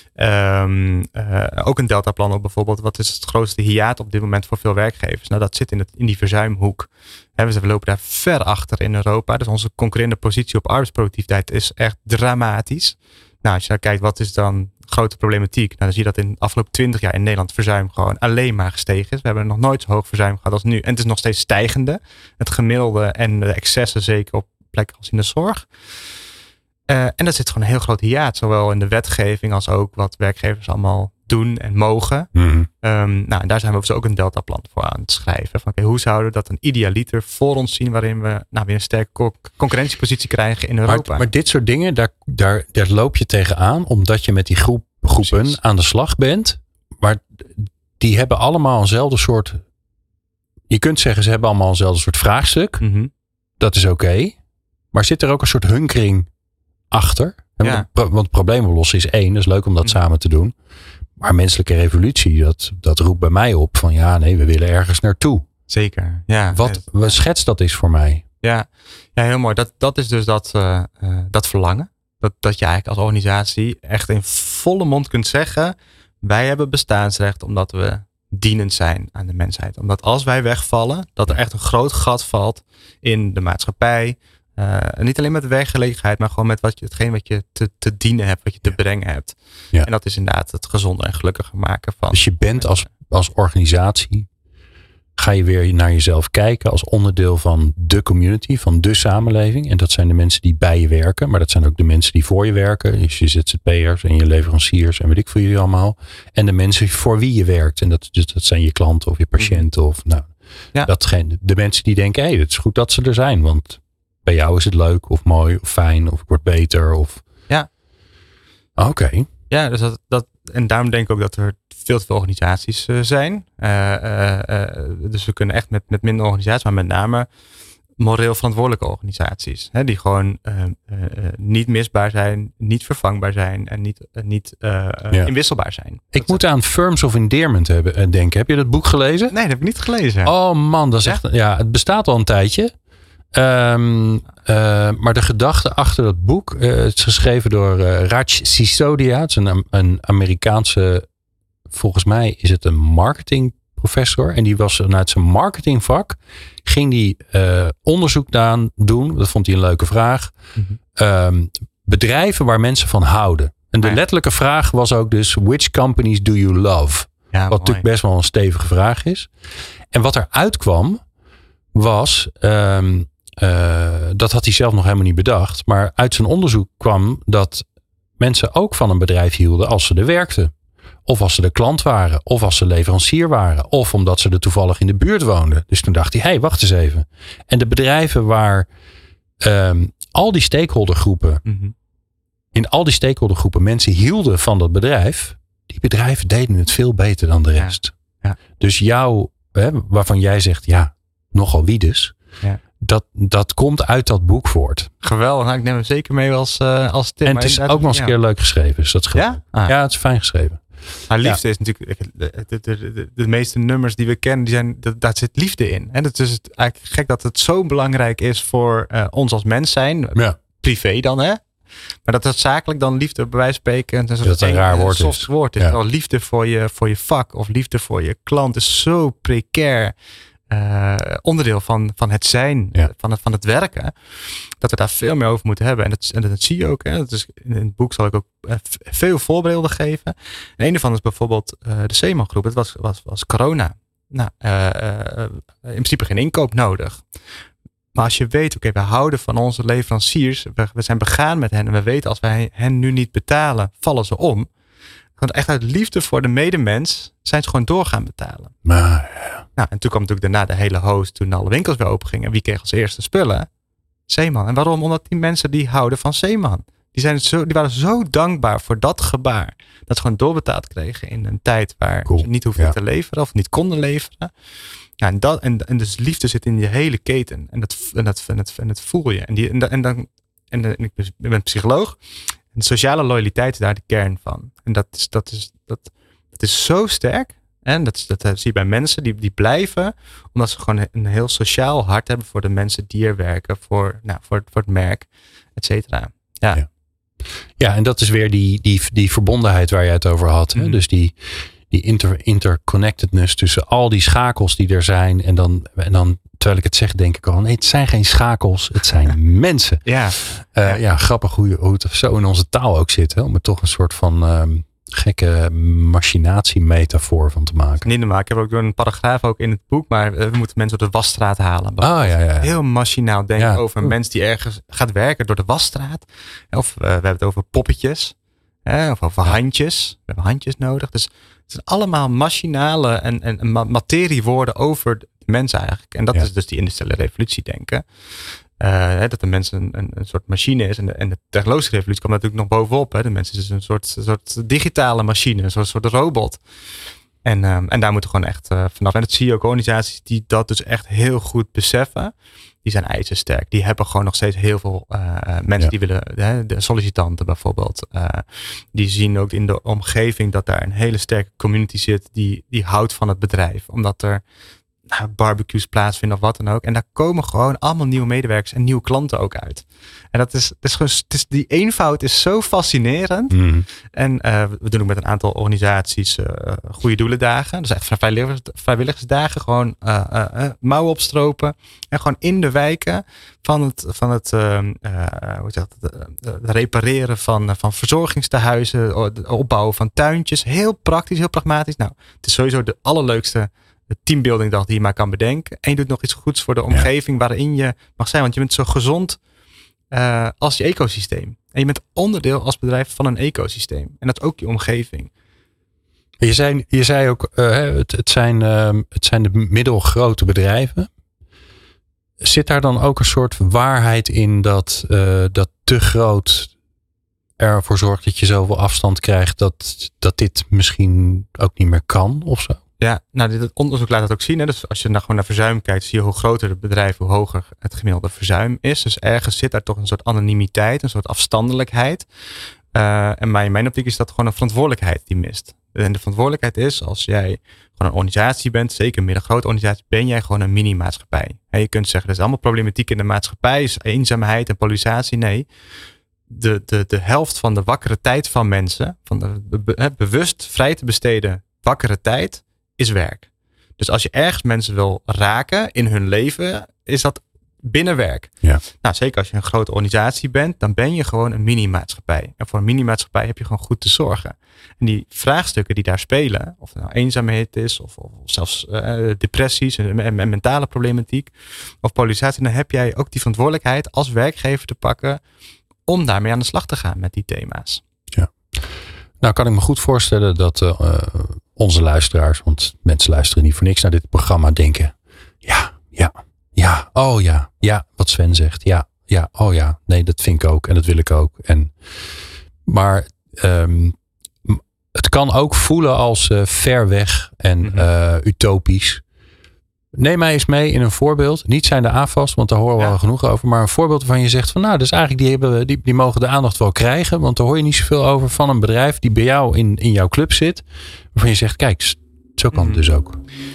Ook een deltaplan op bijvoorbeeld. Wat is het grootste hiaat op dit moment voor veel werkgevers? Nou, dat zit in die verzuimhoek. We lopen daar ver achter in Europa. Dus onze concurrerende positie op arbeidsproductiviteit is echt dramatisch. Nou, als je nou kijkt, wat is dan grote problematiek? Nou, dan zie je dat in de afgelopen 20 jaar in Nederland verzuim gewoon alleen maar gestegen is. We hebben nog nooit zo hoog verzuim gehad als nu. En het is nog steeds stijgende. Het gemiddelde en de excessen zeker op plekken als in de zorg. En dat zit gewoon een heel groot hiaat. Zowel in de wetgeving als ook wat werkgevers allemaal doen en mogen.
Mm-hmm.
En daar zijn we dus ook een deltaplan voor aan het schrijven. Van, hoe zouden we dat een idealiter voor ons zien waarin we weer een sterke concurrentiepositie krijgen in Europa.
Maar dit soort dingen, daar loop je tegenaan omdat je met die groepen Precies. aan de slag bent. Maar die hebben allemaal eenzelfde soort... Je kunt zeggen ze hebben allemaal eenzelfde soort vraagstuk.
Mm-hmm.
Dat is oké. Maar zit er ook een soort hunkering achter?
Ja.
Want het probleem oplossen is één. Dat is leuk om dat samen te doen. Maar menselijke revolutie, dat roept bij mij op van we willen ergens naartoe.
Zeker, ja.
Wat schets dat is voor mij?
Ja, heel mooi. Dat is dus dat verlangen. Dat je eigenlijk als organisatie echt in volle mond kunt zeggen, wij hebben bestaansrecht omdat we dienend zijn aan de mensheid. Omdat als wij wegvallen, dat er echt een groot gat valt in de maatschappij. Niet alleen met de werkgelegenheid, maar gewoon met hetgeen wat je te dienen hebt, wat je te brengen hebt.
Ja.
En dat is inderdaad het gezonder en gelukkiger maken van.
Dus je bent als organisatie, ga je weer naar jezelf kijken als onderdeel van de community, van de samenleving. En dat zijn de mensen die bij je werken, maar dat zijn ook de mensen die voor je werken. Dus je ZZP'ers en je leveranciers en weet ik veel jullie allemaal. En de mensen voor wie je werkt. En dat zijn je klanten of je patiënten. Of de mensen die denken, het is goed dat ze er zijn, want bij jou is het leuk of mooi of fijn of ik word beter. Of...
Ja.
Oké.
Ja, dus en daarom denk ik ook dat er veel te veel organisaties zijn. Dus we kunnen echt met minder organisaties, maar met name moreel verantwoordelijke organisaties. Die gewoon niet misbaar zijn, niet vervangbaar zijn en niet inwisselbaar zijn.
Ik moet aan Firms of Endearment denken. Heb je dat boek gelezen?
Nee, dat heb ik niet gelezen.
Oh man, dat is echt... Ja, het bestaat al een tijdje. Maar de gedachte achter dat boek, het is geschreven door Raj Sisodia. Het is een Amerikaanse, volgens mij is het een marketingprofessor. En die was vanuit zijn marketingvak, ging die onderzoek doen. Dat vond hij een leuke vraag.
Mm-hmm.
Bedrijven waar mensen van houden. En de letterlijke vraag was ook dus, which companies do you love? Wat natuurlijk best wel een stevige vraag is. En wat er uitkwam was, dat had hij zelf nog helemaal niet bedacht. Maar uit zijn onderzoek kwam dat mensen ook van een bedrijf hielden als ze er werkten. Of als ze de klant waren. Of als ze leverancier waren. Of omdat ze er toevallig in de buurt woonden. Dus toen dacht hij, hey, wacht eens even. En de bedrijven waar al die stakeholdergroepen... Mm-hmm. In al die stakeholdergroepen mensen hielden van dat bedrijf. Die bedrijven deden het veel beter dan de rest. Ja. Dus waarvan jij zegt, nogal wie dus. Ja. Dat komt uit dat boek voort.
Geweldig, ik neem hem zeker mee als tip.
En het is ook nog eens een keer leuk geschreven. Dus dat
ja?
Ja, het is fijn geschreven.
Maar liefde is natuurlijk... De meeste nummers die we kennen, daar zit liefde in. En het is eigenlijk gek dat het zo belangrijk is voor ons als mens zijn. Ja. Privé dan, hè? Maar dat zakelijk dan liefde bij wijze van spreken.
Dat het een raar woord is.
Soft woord is. Ja. Liefde voor je vak of liefde voor je klant is zo precair. Onderdeel van het zijn, van het werken, dat we daar veel meer over moeten hebben. En dat zie je ook. Hè. Dat is, in het boek zal ik ook veel voorbeelden geven. En een daarvan is bijvoorbeeld de Zeeman Groep. Het was corona. Nou, in principe geen inkoop nodig. Maar als je weet, we houden van onze leveranciers. We zijn begaan met hen. En we weten, als wij hen nu niet betalen, vallen ze om. Want echt uit liefde voor de medemens zijn ze gewoon doorgaan betalen. Nou, en toen kwam natuurlijk daarna de hele host. Toen alle winkels weer open gingen. Wie kreeg als eerste spullen? Zeeman. En waarom? Omdat die mensen die houden van Zeeman. Die waren zo dankbaar voor dat gebaar. Dat ze gewoon doorbetaald kregen in een tijd waar ze niet hoefden te leveren. Of niet konden leveren. Ja, en dus liefde zit in je hele keten. En dat voel je. En ik ben psycholoog. En sociale loyaliteit is daar de kern van. En dat is zo sterk. En dat zie je bij mensen die blijven. Omdat ze gewoon een heel sociaal hart hebben voor de mensen die er werken. Voor het merk, et cetera.
Ja, en dat is weer die verbondenheid waar je het over had. Mm. Dus die interconnectedness tussen al die schakels die er zijn. En dan terwijl ik het zeg, denk ik al, nee, het zijn geen schakels, het zijn mensen. Grappig hoe het zo in onze taal ook zit. Hè? Om er toch een soort van gekke machinatiemetafoor van te maken.
Niet normaal. Ik heb ook door een paragraaf ook in het boek, maar we moeten mensen door de wasstraat halen. Heel machinaal denken over een mens die ergens gaat werken door de wasstraat. Of we hebben het over poppetjes. Of over handjes. We hebben handjes nodig. Dus het zijn allemaal machinale en materiewoorden over de mens eigenlijk. En dat is dus die industriële revolutie denken. Dat de mens een soort machine is. En de technologische revolutie komt natuurlijk nog bovenop. Hè. De mens is dus een soort digitale machine. Een soort robot. En daar moeten we gewoon echt vanaf. En dat zie je ook organisaties die dat dus echt heel goed beseffen. Die zijn ijzersterk. Die hebben gewoon nog steeds heel veel mensen die willen. De sollicitanten bijvoorbeeld. Die zien ook in de omgeving dat daar een hele sterke community zit. Die houdt van het bedrijf. Omdat er barbecues plaatsvinden of wat dan ook. En daar komen gewoon allemaal nieuwe medewerkers en nieuwe klanten ook uit. En dat is gewoon, die eenvoud is zo fascinerend. Mm. En we doen ook met een aantal organisaties goede doelendagen. Dus echt vrijwilligersdagen. Gewoon mouwen opstropen. En gewoon in de wijken van het repareren van verzorgingstehuizen. Opbouwen van tuintjes. Heel praktisch, heel pragmatisch. Nou, het is sowieso de allerleukste teambuilding dag die je maar kan bedenken. En je doet nog iets goeds voor de omgeving waarin je mag zijn. Want je bent zo gezond als je ecosysteem. En je bent onderdeel als bedrijf van een ecosysteem. En dat is ook je omgeving.
Je zei ook, het zijn de middelgrote bedrijven. Zit daar dan ook een soort waarheid in dat te groot ervoor zorgt dat je zoveel afstand krijgt dat dit misschien ook niet meer kan of zo?
Ja, nou, dit onderzoek laat dat ook zien. Hè? Dus als je nou gewoon naar verzuim kijkt, zie je hoe groter het bedrijf, hoe hoger het gemiddelde verzuim is. Dus ergens zit daar toch een soort anonimiteit, een soort afstandelijkheid. En in mijn optiek is dat gewoon een verantwoordelijkheid die mist. En de verantwoordelijkheid is, als jij gewoon een organisatie bent, zeker een middelgrote organisatie, ben jij gewoon een mini-maatschappij. En je kunt zeggen, er is allemaal problematiek in de maatschappij, is eenzaamheid en polarisatie. Nee, de helft van de wakkere tijd van mensen, van de bewust vrij te besteden wakkere tijd, is werk. Dus als je ergens mensen wil raken in hun leven, is dat binnen werk.
Ja.
Nou, zeker als je een grote organisatie bent, dan ben je gewoon een mini-maatschappij. En voor een mini-maatschappij heb je gewoon goed te zorgen. En die vraagstukken die daar spelen, of het nou eenzaamheid is, of zelfs depressies en mentale problematiek, of polarisatie, dan heb jij ook die verantwoordelijkheid als werkgever te pakken om daarmee aan de slag te gaan met die thema's.
Ja. Nou kan ik me goed voorstellen dat onze luisteraars, want mensen luisteren niet voor niks naar dit programma, denken, ja, wat Sven zegt, nee, dat vind ik ook en dat wil ik ook. Maar het kan ook voelen als ver weg en utopisch. Neem mij eens mee in een voorbeeld. Niet zijn de AFAS, want daar horen we al genoeg over. Maar een voorbeeld waarvan je zegt van nou, dus eigenlijk die mogen de aandacht wel krijgen. Want daar hoor je niet zoveel over van een bedrijf die bij jou in jouw club zit. Waarvan je zegt, kijk, zo kan het dus ook.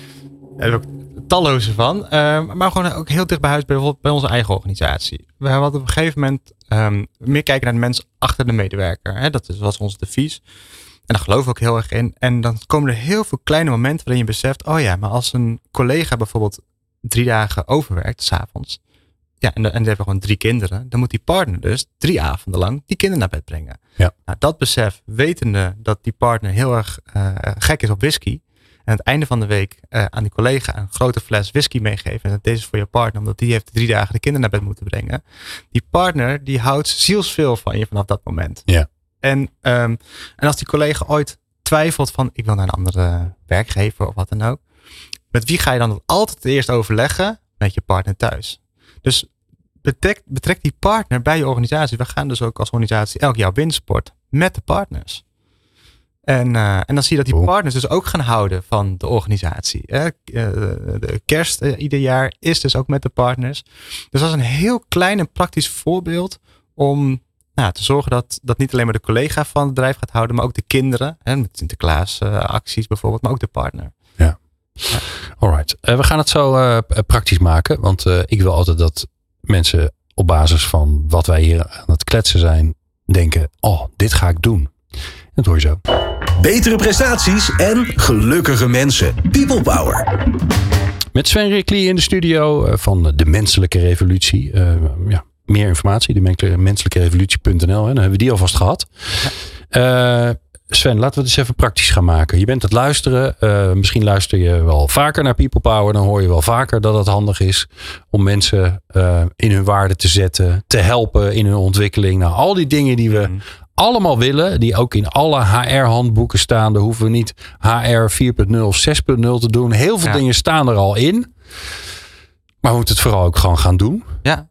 Er ook talloze van. Maar gewoon ook heel dicht bij huis, bijvoorbeeld bij onze eigen organisatie. We hadden op een gegeven moment meer kijken naar de mensen achter de medewerker. Dat was ons devies. En daar geloven we ook heel erg in. En dan komen er heel veel kleine momenten waarin je beseft, oh ja, maar als een collega bijvoorbeeld 3 dagen overwerkt, 's avonds. Ja, en die hebben gewoon 3 kinderen. Dan moet die partner dus 3 avonden lang die kinderen naar bed brengen.
Ja.
Nou, dat besef, wetende dat die partner heel erg gek is op whisky. En aan het einde van de week aan die collega een grote fles whisky meegeven. En deze is voor je partner, omdat die heeft 3 dagen de kinderen naar bed moeten brengen. Die partner, die houdt zielsveel van je vanaf dat moment.
Ja.
En als die collega ooit twijfelt van ik wil naar een andere werkgever of wat dan ook. Met wie ga je dan altijd eerst overleggen? Met je partner thuis. Dus betrek die partner bij je organisatie. We gaan dus ook als organisatie elk jaar winsport met de partners. En dan zie je dat die partners dus ook gaan houden van de organisatie. De kerst ieder jaar is dus ook met de partners. Dus dat is een heel klein en praktisch voorbeeld om te zorgen dat niet alleen maar de collega van het bedrijf gaat houden, maar ook de kinderen. Met Sinterklaas acties bijvoorbeeld, maar ook de partner.
Ja. Alright. We gaan het zo praktisch maken. Want ik wil altijd dat mensen op basis van wat wij hier aan het kletsen zijn, denken, oh, dit ga ik doen. Dat hoor je zo.
Betere prestaties en gelukkige mensen. People Power.
Met Sven Rikli in de studio van De Menselijke Revolutie. Meer informatie, de menselijkerevolutie.nl. Dan hebben we die alvast gehad. Sven, laten we het eens even praktisch gaan maken. Je bent aan het luisteren. Misschien luister je wel vaker naar People Power. Dan hoor je wel vaker dat het handig is om mensen in hun waarde te zetten. Te helpen in hun ontwikkeling. Nou, al die dingen die we allemaal willen. Die ook in alle HR-handboeken staan. Daar hoeven we niet HR 4.0 of 6.0 te doen. Heel veel dingen staan er al in. Maar we moeten het vooral ook gewoon gaan doen.
Ja.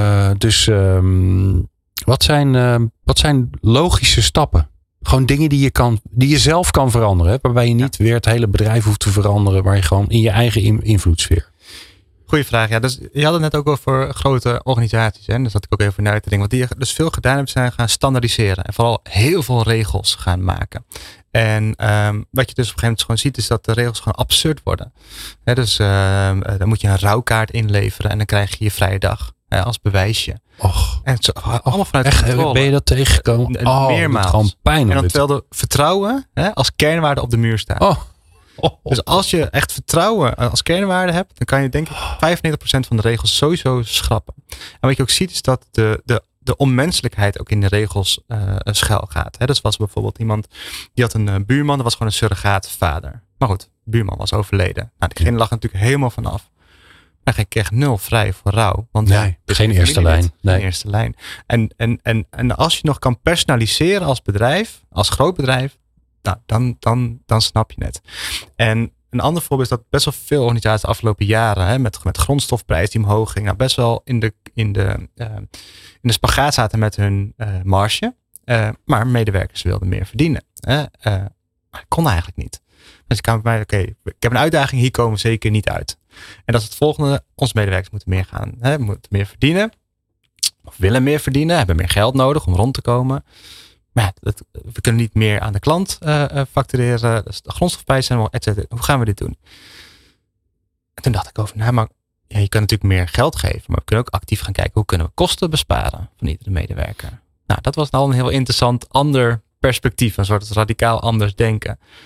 Wat zijn logische stappen? Gewoon dingen die je zelf kan veranderen. Hè? Waarbij je niet weer het hele bedrijf hoeft te veranderen. Maar je gewoon in je eigen invloedssfeer.
Goeie vraag. Ja, dus je had het net ook over grote organisaties. Hè? Daar zat ik ook even naar te denken. Want die dus veel gedaan hebben, zijn gaan standaardiseren. En vooral heel veel regels gaan maken. En wat je dus op een gegeven moment gewoon ziet, is dat de regels gewoon absurd worden. Dus dan moet je een rouwkaart inleveren en dan krijg je je vrije dag als bewijsje.
Och.
En het allemaal vanuit controle.
Ben je dat tegengekomen?
Meermaals.
Gewoon pijn.
En dan terwijl de vertrouwen als kernwaarde op de muur staat. Dus als je echt vertrouwen als kernwaarde hebt, dan kan je denk ik 95% van de regels sowieso schrappen. En wat je ook ziet is dat de onmenselijkheid ook in de regels schuil gaat. Dus was bijvoorbeeld iemand die had een buurman, dat was gewoon een surrogaatvader. Maar goed, de buurman was overleden. Nou, diegene lag natuurlijk helemaal vanaf. Maar hij kreeg 0 vrij voor rouw. Want
geen eerste lijn.
Geen eerste lijn. En als je nog kan personaliseren als bedrijf, als groot bedrijf, nou, dan snap je het. En een ander voorbeeld is dat best wel veel organisaties de afgelopen jaren met grondstofprijs die omhoog ging, nou best wel in de spagaat zaten met hun marge. Maar medewerkers wilden meer verdienen. Maar dat kon eigenlijk niet. Dus ik kwam bij mij, oké, ik heb een uitdaging, hier komen we zeker niet uit. En dat is het volgende. Onze medewerkers moeten meer gaan, moeten meer verdienen. Of willen meer verdienen, hebben meer geld nodig om rond te komen. Maar we kunnen niet meer aan de klant factureren. Dus de grondstofprijzen, et cetera. Hoe gaan we dit doen? En toen dacht ik over, maar je kan natuurlijk meer geld geven. Maar we kunnen ook actief gaan kijken, hoe kunnen we kosten besparen van iedere medewerker? Nou, dat was al een heel interessant ander perspectief. Een soort radicaal anders denken.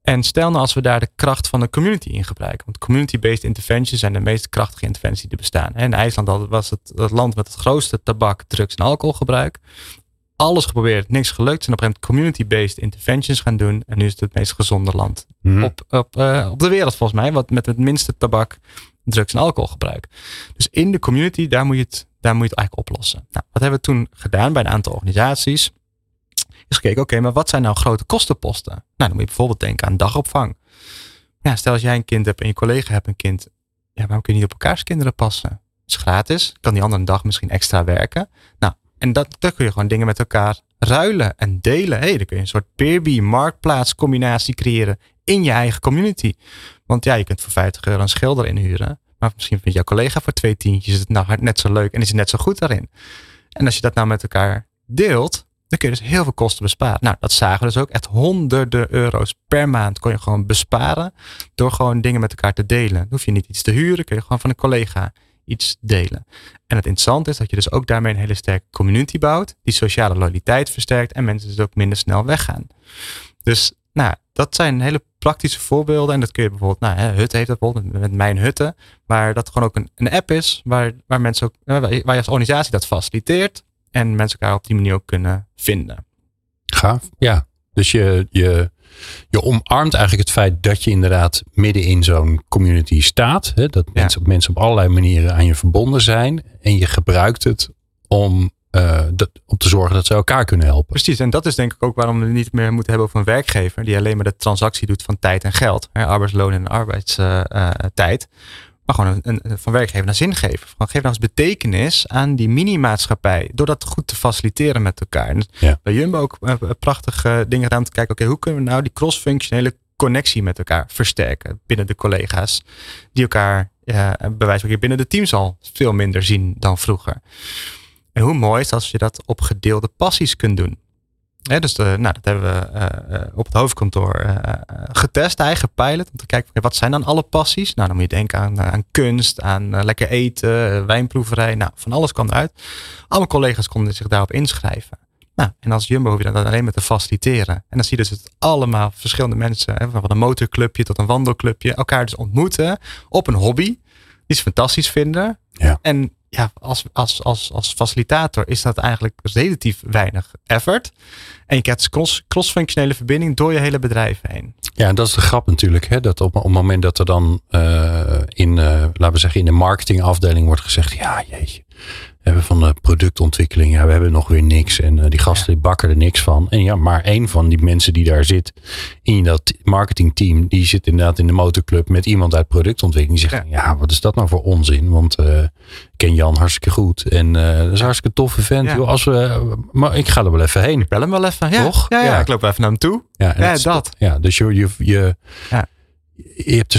En stel nou als we daar de kracht van de community in gebruiken. Want community-based interventions zijn de meest krachtige interventies die er bestaan. In IJsland was het land met het grootste tabak, drugs en alcoholgebruik. Alles geprobeerd, niks gelukt. En op een gegeven moment community-based interventions gaan doen. En nu is het meest gezonde land op de wereld volgens mij. Wat met het minste tabak, drugs en alcoholgebruik. Dus in de community, daar moet je het eigenlijk oplossen. Nou, wat hebben we toen gedaan bij een aantal organisaties? Is gekeken, oké, maar wat zijn nou grote kostenposten? Nou, dan moet je bijvoorbeeld denken aan dagopvang. Ja, stel als jij een kind hebt en je collega hebt een kind. Ja, waarom kun je niet op elkaars kinderen passen? Het is gratis. Kan die andere dag misschien extra werken. Nou, en daar kun je gewoon dingen met elkaar ruilen en delen. Dan kun je een soort peerby marktplaatscombinatie creëren in je eigen community. Want ja, je kunt voor €50 een schilder inhuren. Maar misschien vindt jouw collega voor 2 tientjes het nou net zo leuk en is het net zo goed daarin. En als je dat nou met elkaar deelt, dan kun je dus heel veel kosten besparen. Nou, dat zagen we dus ook. Echt honderden euro's per maand kon je gewoon besparen door gewoon dingen met elkaar te delen. Dan hoef je niet iets te huren, kun je gewoon van een collega iets delen. En het interessante is dat je dus ook daarmee een hele sterke community bouwt, die sociale loyaliteit versterkt en mensen dus ook minder snel weggaan. Dus nou, dat zijn hele praktische voorbeelden. En dat kun je bijvoorbeeld, Hutte heeft dat bijvoorbeeld met Mijn Hutte, waar dat gewoon ook een app is, waar mensen ook, waar je als organisatie dat faciliteert en mensen elkaar op die manier ook kunnen vinden.
Gaaf, ja. Dus je omarmt eigenlijk het feit dat je inderdaad midden in zo'n community staat. Hè? Dat mensen op allerlei manieren aan je verbonden zijn. En je gebruikt het om te zorgen dat ze elkaar kunnen helpen.
Precies, en dat is denk ik ook waarom we het niet meer moeten hebben over een werkgever die alleen maar de transactie doet van tijd en geld. Arbeidsloon en arbeidstijd. Maar gewoon van werkgever naar zingever. Geef nou eens betekenis aan die mini-maatschappij. Door dat goed te faciliteren met elkaar. En bij Jumbo ook prachtige dingen gedaan om te kijken. Oké, hoe kunnen we nou die cross-functionele connectie met elkaar versterken binnen de collega's. Die elkaar bij wijze van binnen de teams al veel minder zien dan vroeger. En hoe mooi is het als je dat op gedeelde passies kunt doen. Dus dat hebben we op het hoofdkantoor getest, gepilot. Om te kijken, wat zijn dan alle passies? Nou, dan moet je denken aan kunst, aan lekker eten, wijnproeverij. Nou, van alles kwam eruit. Alle collega's konden zich daarop inschrijven. Nou, en als Jumbo hoef je dat alleen maar te faciliteren. En dan zie je dus dat allemaal verschillende mensen, van een motorclubje tot een wandelclubje, elkaar dus ontmoeten op een hobby. Die ze fantastisch vinden. Ja. En ja, als facilitator is dat eigenlijk relatief weinig effort. En je krijgt cross-functionele verbinding door je hele bedrijf heen.
Ja, en dat is de grap natuurlijk. Hè? Dat op het moment dat er dan laten we zeggen, in de marketingafdeling wordt gezegd, ja, jeetje. We hebben van de productontwikkeling, we hebben nog weer niks. En die gasten die bakken er niks van. En ja, maar één van die mensen die daar zit in dat marketingteam, die zit inderdaad in de motorclub met iemand uit productontwikkeling. Die zegt, ja, wat is dat nou voor onzin? Want ik ken Jan hartstikke goed. En dat is een hartstikke toffe vent. Joh, maar ik ga er wel even heen.
Ik bel hem wel even.
Toch?
Ja, ik loop even naar hem toe.
Dus je hebt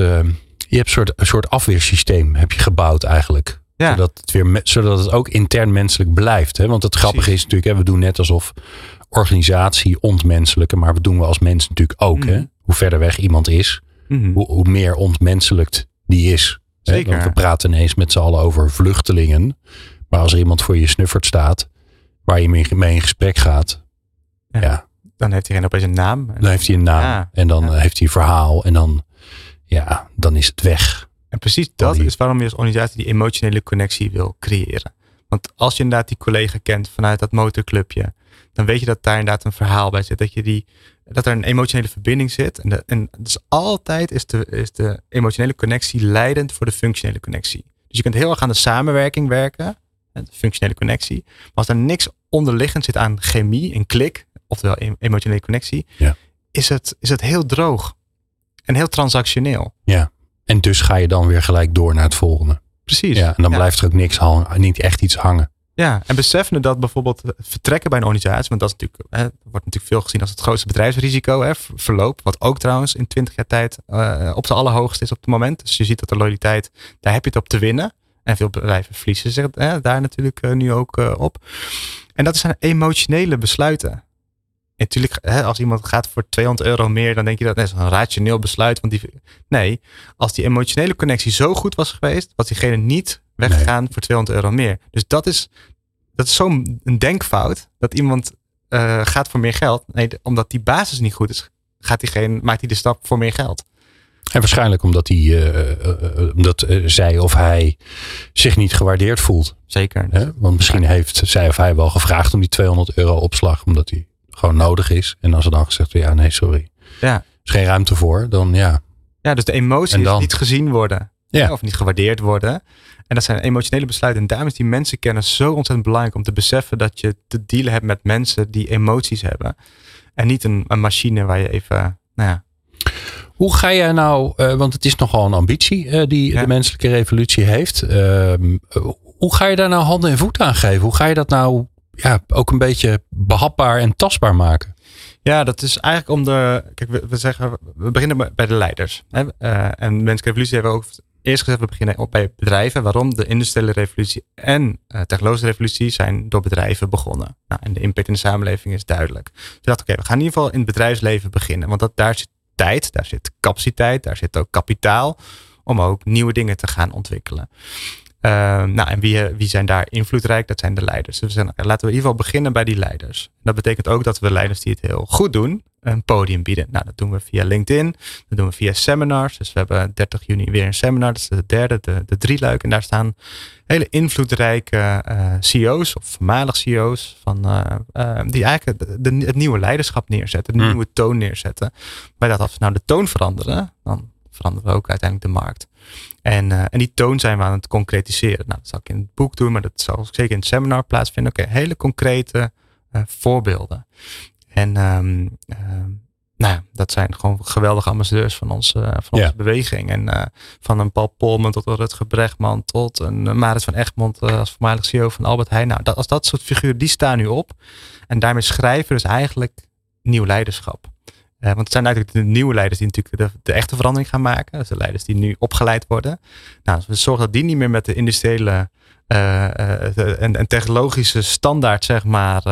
een soort afweersysteem heb je gebouwd eigenlijk. Ja. Zodat het ook intern menselijk blijft. Hè? Want het grappige is natuurlijk, we doen net alsof organisatie ontmenselijken, maar we doen we als mens natuurlijk ook. Hè? Hoe verder weg iemand is, hoe meer ontmenselijkt die is. Zeker. Hè? Want we praten ineens met z'n allen over vluchtelingen. Maar als er iemand voor je snuffert staat, waar je mee in gesprek gaat. Ja.
Dan heeft hij opeens een naam.
Dan heeft hij een naam. En dan heeft hij een verhaal. En dan is het weg.
En precies dat is waarom je als organisatie die emotionele connectie wil creëren. Want als je inderdaad die collega kent vanuit dat motorclubje, dan weet je dat daar inderdaad een verhaal bij zit. Dat er een emotionele verbinding zit. En dus altijd is de emotionele connectie leidend voor de functionele connectie. Dus je kunt heel erg aan de samenwerking werken, de functionele connectie. Maar als er niks onderliggend zit aan chemie en klik, oftewel emotionele connectie, is het heel droog en heel transactioneel.
Ja. En dus ga je dan weer gelijk door naar het volgende.
Precies.
Ja, en dan blijft er ook niks hangen, niet echt iets hangen.
Ja, en beseffende dat bijvoorbeeld vertrekken bij een organisatie, want dat is natuurlijk, wordt natuurlijk veel gezien als het grootste bedrijfsrisico, verloop, wat ook trouwens in 20 jaar tijd op z'n allerhoogst is op het moment. Dus je ziet dat de loyaliteit, daar heb je het op te winnen. En veel bedrijven verliezen zich daar natuurlijk nu ook op. En dat zijn emotionele besluiten. En natuurlijk, als iemand gaat voor €200 meer, dan denk je dat is een rationeel besluit. Nee, als die emotionele connectie zo goed was geweest, was diegene niet weggegaan voor €200 meer. Dus dat is zo'n denkfout, dat iemand gaat voor meer geld. Nee, omdat die basis niet goed is maakt hij de stap voor meer geld.
En waarschijnlijk omdat zij of hij zich niet gewaardeerd voelt.
Zeker.
Want misschien heeft zij of hij wel gevraagd om die €200 opslag. Omdat die gewoon nodig is. En als er dan gezegd wordt, ja nee sorry. Ja. Er is geen ruimte voor. Dan ja.
Ja, dus de emoties niet gezien worden.
Ja.
Of niet gewaardeerd worden. En dat zijn emotionele besluiten. En daarom is die mensenkennis zo ontzettend belangrijk om te beseffen dat je te dealen hebt met mensen die emoties hebben. En niet een machine waar je even,
Hoe ga jij nou, want het is nogal een ambitie die de menselijke revolutie heeft. Hoe ga je daar nou handen en voeten aan geven? Hoe ga je dat nou ook een beetje behapbaar en tastbaar maken?
Ja, dat is eigenlijk kijk, we zeggen, we beginnen bij de leiders. Hè? En de menselijke revolutie hebben we ook eerst gezegd, we beginnen bij bedrijven. Waarom? De industriële revolutie en technologische revolutie zijn door bedrijven begonnen. Nou, en de impact in de samenleving is duidelijk. Dus we dachten, we gaan in ieder geval in het bedrijfsleven beginnen. Want daar zit tijd, daar zit capaciteit, daar zit ook kapitaal om ook nieuwe dingen te gaan ontwikkelen. En wie zijn daar invloedrijk? Dat zijn de leiders. Dus we zeggen, laten we in ieder geval beginnen bij die leiders. Dat betekent ook dat we leiders die het heel goed doen, een podium bieden. Nou, dat doen we via LinkedIn. Dat doen we via seminars. Dus we hebben 30 juni weer een seminar. Dat is de derde, de drieluik. En daar staan hele invloedrijke CEO's of voormalig CEO's die eigenlijk het nieuwe leiderschap neerzetten. De nieuwe toon neerzetten. Maar dat als we nou de toon veranderen, dan veranderen we ook uiteindelijk de markt. En die toon zijn we aan het concretiseren. Nou, dat zal ik in het boek doen, maar dat zal zeker in het seminar plaatsvinden. Oké, hele concrete voorbeelden. En dat zijn gewoon geweldige ambassadeurs van onze beweging. En van een Paul Polman tot een Rutger Bregman tot een Marit van Egmond als voormalig CEO van Albert Heijn. Nou, als dat soort figuren, die staan nu op. En daarmee schrijven we dus eigenlijk nieuw leiderschap. Want het zijn eigenlijk de nieuwe leiders die natuurlijk de echte verandering gaan maken. Dus de leiders die nu opgeleid worden. Nou, dus we zorgen dat die niet meer met de industriële en technologische standaard, zeg maar,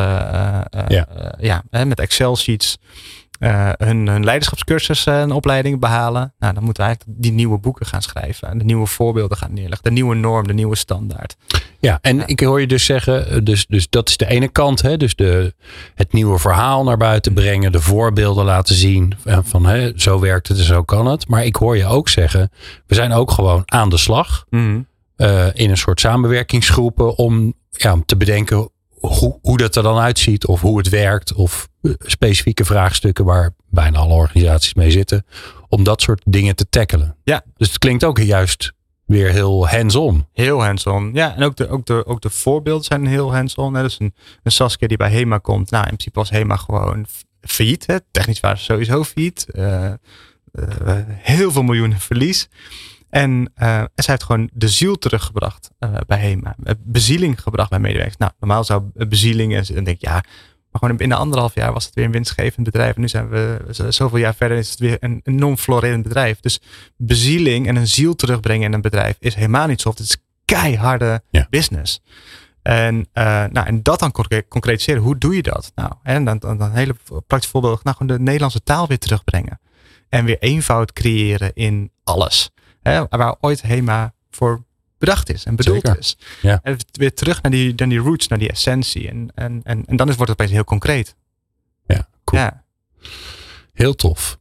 met Excel sheets hun leiderschapscursussen en opleidingen behalen. Nou, dan moeten we eigenlijk die nieuwe boeken gaan schrijven. En de nieuwe voorbeelden gaan neerleggen. De nieuwe norm, de nieuwe standaard.
Ja, en ik hoor je dus zeggen, dus dat is de ene kant. Hè, dus het nieuwe verhaal naar buiten brengen. De voorbeelden laten zien. Van zo werkt het en zo kan het. Maar ik hoor je ook zeggen, we zijn ook gewoon aan de slag. Mm-hmm. In een soort samenwerkingsgroepen om te bedenken hoe dat er dan uitziet. Of hoe het werkt. Of specifieke vraagstukken waar bijna alle organisaties mee zitten. Om dat soort dingen te tackelen. Ja. Dus het klinkt ook juist weer heel hands-on.
Heel hands-on. Ja, en ook de voorbeelden zijn heel hands-on. Dus een Saskia die bij HEMA komt. Nou, in principe was HEMA gewoon failliet. Hè. Technisch waren ze sowieso failliet. Heel veel miljoenen verlies. En zij heeft gewoon de ziel teruggebracht bij HEMA. Bezieling gebracht bij medewerkers. Nou, normaal zou bezieling, en dan denk ik, maar gewoon binnen 1,5 jaar was het weer een winstgevend bedrijf. En nu zijn we zoveel jaar verder, is het weer een non-florerend bedrijf. Dus bezieling en een ziel terugbrengen in een bedrijf is helemaal niet soft. Het is keiharde business. En dat dan concretiseren. Hoe doe je dat? Nou, en dan een hele praktisch voorbeeld. Nou, gewoon de Nederlandse taal weer terugbrengen. En weer eenvoud creëren in alles. Waar ooit HEMA voor bedacht is en bedoeld is. Ja. En weer terug naar die roots, naar die essentie. En dan wordt het opeens heel concreet.
Ja, cool. Ja. Heel tof.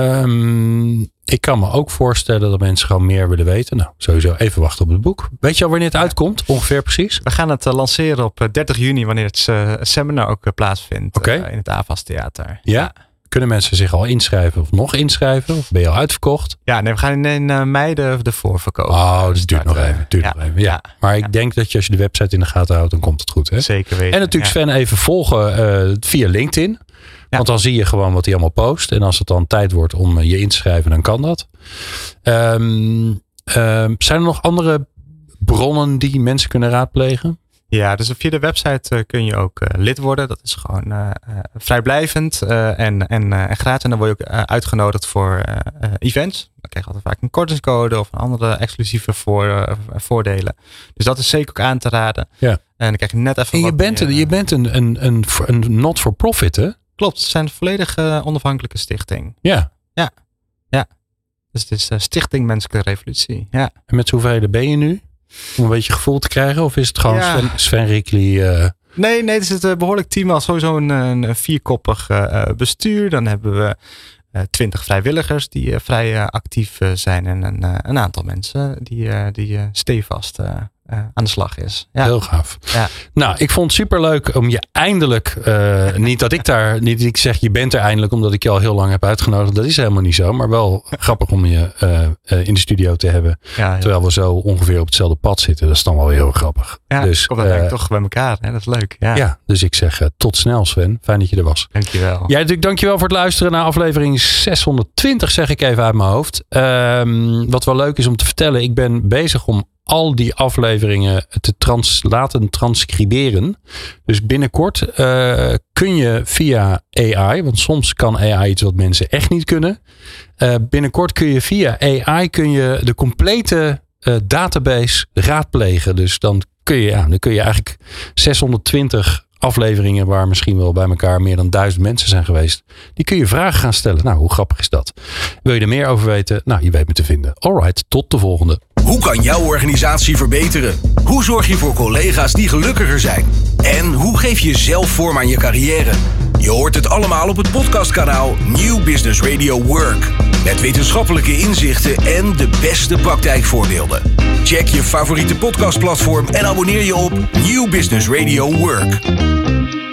Ik kan me ook voorstellen dat mensen gewoon meer willen weten. Nou, sowieso even wachten op het boek. Weet je al wanneer het uitkomt? Ongeveer precies?
We gaan het lanceren op 30 juni, wanneer het seminar ook plaatsvindt in het AVAS Theater.
Ja. Kunnen mensen zich al inschrijven of nog inschrijven? Of ben je al uitverkocht?
Ja, nee, we gaan in mei de voorverkoop.
Oh, dus het duurt nog even. Ja. Maar ik denk dat als je de website in de gaten houdt, dan komt het goed. Hè?
Zeker weten.
En natuurlijk Sven even volgen via LinkedIn. Want dan zie je gewoon wat hij allemaal post. En als het dan tijd wordt om je in te schrijven, dan kan dat. Zijn er nog andere bronnen die mensen kunnen raadplegen?
Ja, dus via de website kun je ook lid worden. Dat is gewoon vrijblijvend en gratis. En dan word je ook uitgenodigd voor events. Dan krijg je altijd vaak een kortingscode of een andere exclusieve voordelen. Dus dat is zeker ook aan te raden. Ja. En dan krijg je net even.
En je bent een not-for-profit, hè?
Klopt, het zijn een volledig onafhankelijke stichting.
Ja.
Dus het is Stichting Menselijke Revolutie. Ja.
En met hoeveel ben je nu? Om een beetje gevoel te krijgen? Of is het gewoon Sven Rikli?
Nee, het is het behoorlijk team. Al sowieso een 4-koppig bestuur. Dan hebben we 20 vrijwilligers die vrij actief zijn. En een aantal mensen die stevast aan de slag is. Ja.
Heel gaaf.
Ja.
Nou, ik vond het superleuk om je eindelijk... niet dat ik zeg je bent er eindelijk omdat ik je al heel lang heb uitgenodigd. Dat is helemaal niet zo. Maar wel grappig om je in de studio te hebben.
Ja,
terwijl we zo ongeveer op hetzelfde pad zitten. Dat is dan wel weer heel grappig.
Ja,
dus,
komt dat toch bij elkaar. Hè? Dat is leuk. Ja,
dus ik zeg tot snel Sven. Fijn dat je er was.
Dankjewel.
Jij natuurlijk dankjewel voor het luisteren naar aflevering 620 zeg ik even uit mijn hoofd. Wat wel leuk is om te vertellen. Ik ben bezig om al die afleveringen te laten transcriberen. Dus binnenkort kun je via AI, want soms kan AI iets wat mensen echt niet kunnen. Binnenkort kun je via AI de complete database raadplegen. Dus dan kun je eigenlijk 620 afleveringen waar misschien wel bij elkaar meer dan 1000 mensen zijn geweest. Die kun je vragen gaan stellen. Nou, hoe grappig is dat? Wil je er meer over weten? Nou, je weet me te vinden. Alright, tot de volgende.
Hoe kan jouw organisatie verbeteren? Hoe zorg je voor collega's die gelukkiger zijn? En hoe geef je zelf vorm aan je carrière? Je hoort het allemaal op het podcastkanaal New Business Radio Work. Met wetenschappelijke inzichten en de beste praktijkvoorbeelden. Check je favoriete podcastplatform en abonneer je op New Business Radio Work.